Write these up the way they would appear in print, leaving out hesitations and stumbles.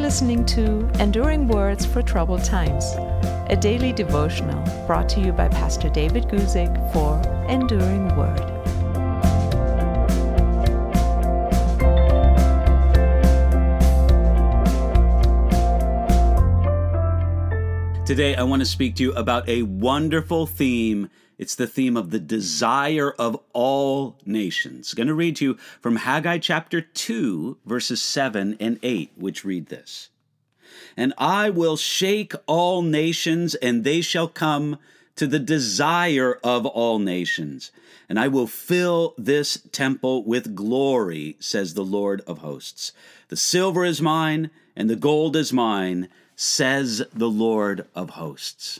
listening to Enduring Words for Troubled Times, a daily devotional brought to you by Pastor David Guzik for Enduring Word. Today, I want to speak to you about a wonderful theme. It's the theme of the desire of all nations. I'm going to read to you from Haggai chapter 2, verses 7 and 8, which read this. And I will shake all nations, and they shall come to the desire of all nations. And I will fill this temple with glory, says the Lord of hosts. The silver is mine, and the gold is mine, says the Lord of hosts.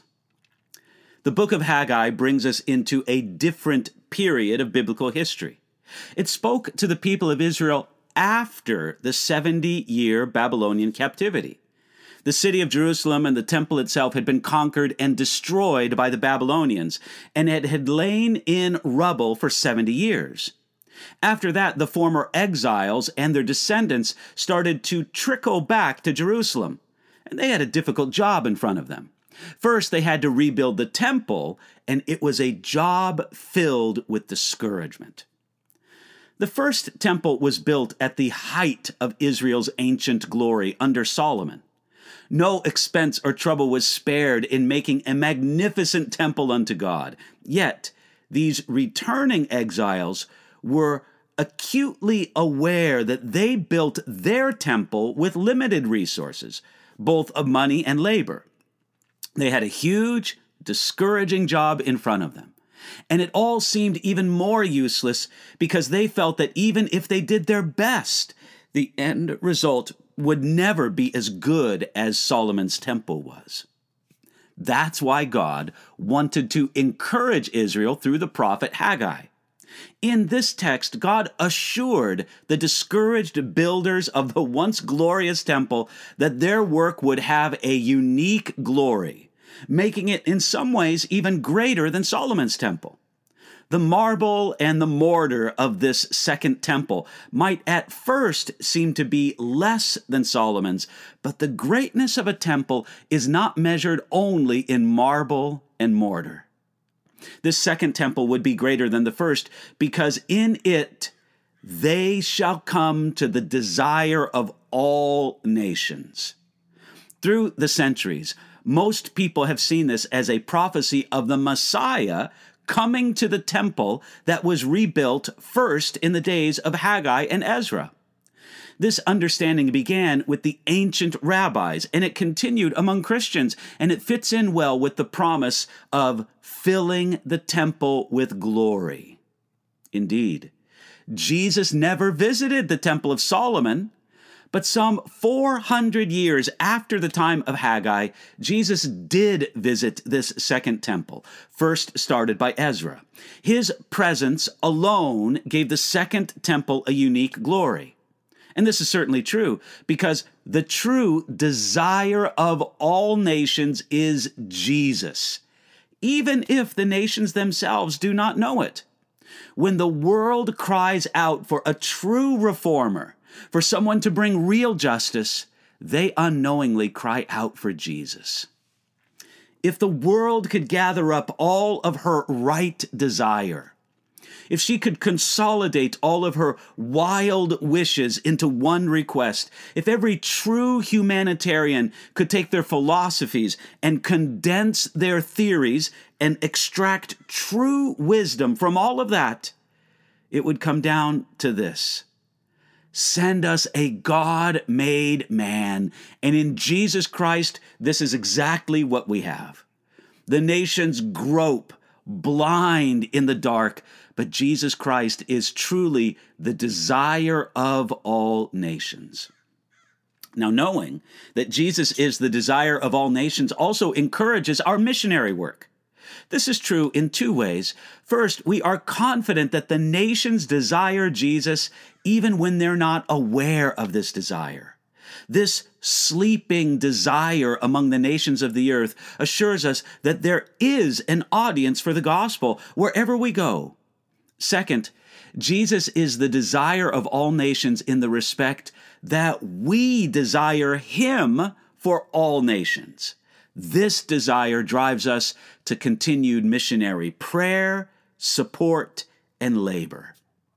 The book of Haggai brings us into a different period of biblical history. It spoke to the people of Israel after the 70-year Babylonian captivity. The city of Jerusalem and the temple itself had been conquered and destroyed by the Babylonians, and it had lain in rubble for 70 years. After that, the former exiles and their descendants started to trickle back to Jerusalem, and they had a difficult job in front of them. First, they had to rebuild the temple, and it was a job filled with discouragement. The first temple was built at the height of Israel's ancient glory under Solomon. No expense or trouble was spared in making a magnificent temple unto God. Yet, these returning exiles were acutely aware that they built their temple with limited resources, both of money and labor. They had a huge, discouraging job in front of them. And it all seemed even more useless because they felt that even if they did their best, the end result would never be as good as Solomon's temple was. That's why God wanted to encourage Israel through the prophet Haggai. In this text, God assured the discouraged builders of the once glorious temple that their work would have a unique glory, making it in some ways even greater than Solomon's temple. The marble and the mortar of this second temple might at first seem to be less than Solomon's, but the greatness of a temple is not measured only in marble and mortar. This second temple would be greater than the first because in it they shall come to the desire of all nations. Through the centuries, most people have seen this as a prophecy of the Messiah coming to the temple that was rebuilt first in the days of Haggai and Ezra. This understanding began with the ancient rabbis, and it continued among Christians, and it fits in well with the promise of filling the temple with glory. Indeed, Jesus never visited the Temple of Solomon, but some 400 years after the time of Haggai, Jesus did visit this second temple, first started by Ezra. His presence alone gave the second temple a unique glory. And this is certainly true because the true desire of all nations is Jesus, even if the nations themselves do not know it. When the world cries out for a true reformer, for someone to bring real justice, they unknowingly cry out for Jesus. If the world could gather up all of her right desire, if she could consolidate all of her wild wishes into one request, if every true humanitarian could take their philosophies and condense their theories and extract true wisdom from all of that, it would come down to this. Send us a God-made man, and in Jesus Christ, this is exactly what we have. The nations grope, blind in the dark, but Jesus Christ is truly the desire of all nations. Now, knowing that Jesus is the desire of all nations also encourages our missionary work. This is true in two ways. First, we are confident that the nations desire Jesus even when they're not aware of this desire. This sleeping desire among the nations of the earth assures us that there is an audience for the gospel wherever we go. Second, Jesus is the desire of all nations in the respect that we desire him for all nations. This desire drives us to continued missionary prayer, support, and labor.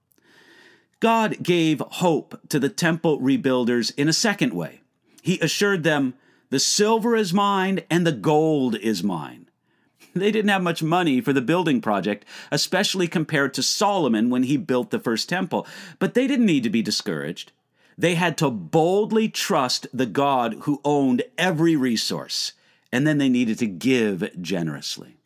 God gave hope to the temple rebuilders in a second way. He assured them, "The silver is mine and the gold is mine." They didn't have much money for the building project, especially compared to Solomon when he built the first temple. But they didn't need to be discouraged. They had to boldly trust the God who owned every resource, and then they needed to give generously.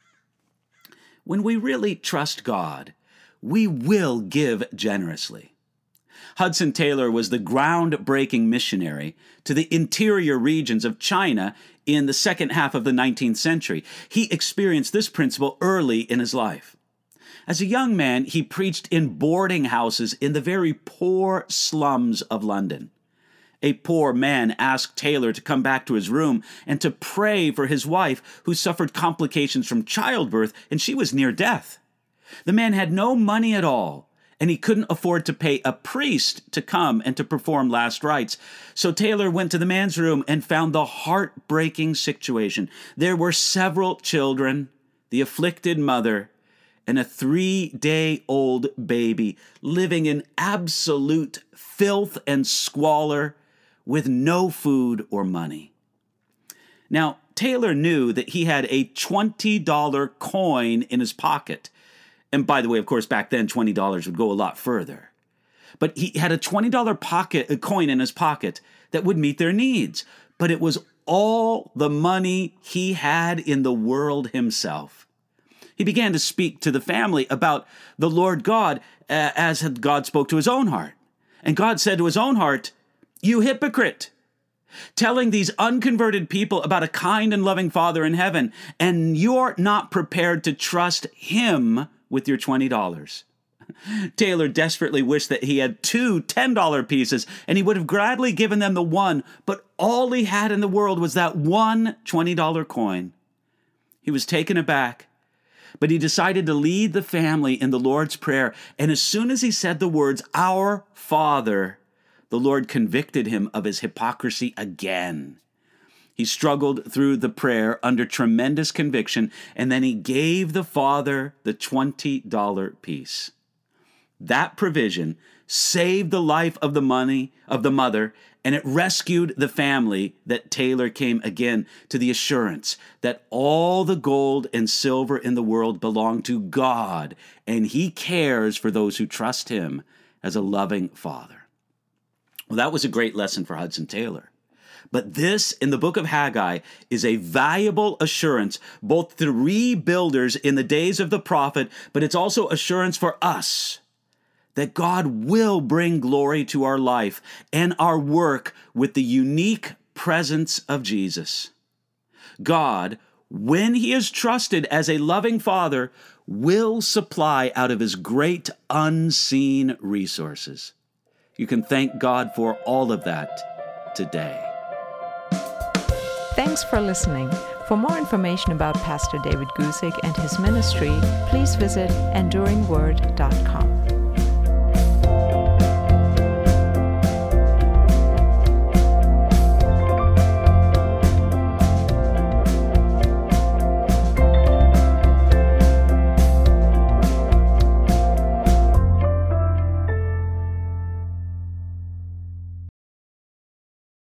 When we really trust God, we will give generously. Hudson Taylor was the groundbreaking missionary to the interior regions of China in the second half of the 19th century. He experienced this principle early in his life. As a young man, he preached in boarding houses in the very poor slums of London. A poor man asked Taylor to come back to his room and to pray for his wife, who suffered complications from childbirth, and she was near death. The man had no money at all, and he couldn't afford to pay a priest to come and to perform last rites. So Taylor went to the man's room and found the heartbreaking situation. There were several children, the afflicted mother, and a 3-day-old baby living in absolute filth and squalor with no food or money. Now, Taylor knew that he had a $20 coin in his pocket. And by the way, of course, back then, $20 would go a lot further. But he had a $20 coin in his pocket that would meet their needs. But it was all the money he had in the world himself. He began to speak to the family about the Lord God as God spoke to his own heart. And God said to his own heart, "You hypocrite, telling these unconverted people about a kind and loving Father in heaven, and you're not prepared to trust him with your $20. Taylor desperately wished that he had 2 $10 pieces, and he would have gladly given them the one, but all he had in the world was that one $20 coin. He was taken aback, but he decided to lead the family in the Lord's Prayer, and as soon as he said the words, "Our Father," the Lord convicted him of his hypocrisy again. He struggled through the prayer under tremendous conviction, and then he gave the father the $20 piece. That provision saved the life of the mother, and it rescued the family that Taylor came again to the assurance that all the gold and silver in the world belong to God, and he cares for those who trust him as a loving father. Well, that was a great lesson for Hudson Taylor. But this, in the book of Haggai, is a valuable assurance, both to rebuilders in the days of the prophet, but it's also assurance for us that God will bring glory to our life and our work with the unique presence of Jesus. God, when he is trusted as a loving father, will supply out of his great unseen resources. You can thank God for all of that today. Thanks for listening. For more information about Pastor David Guzik and his ministry, please visit enduringword.com.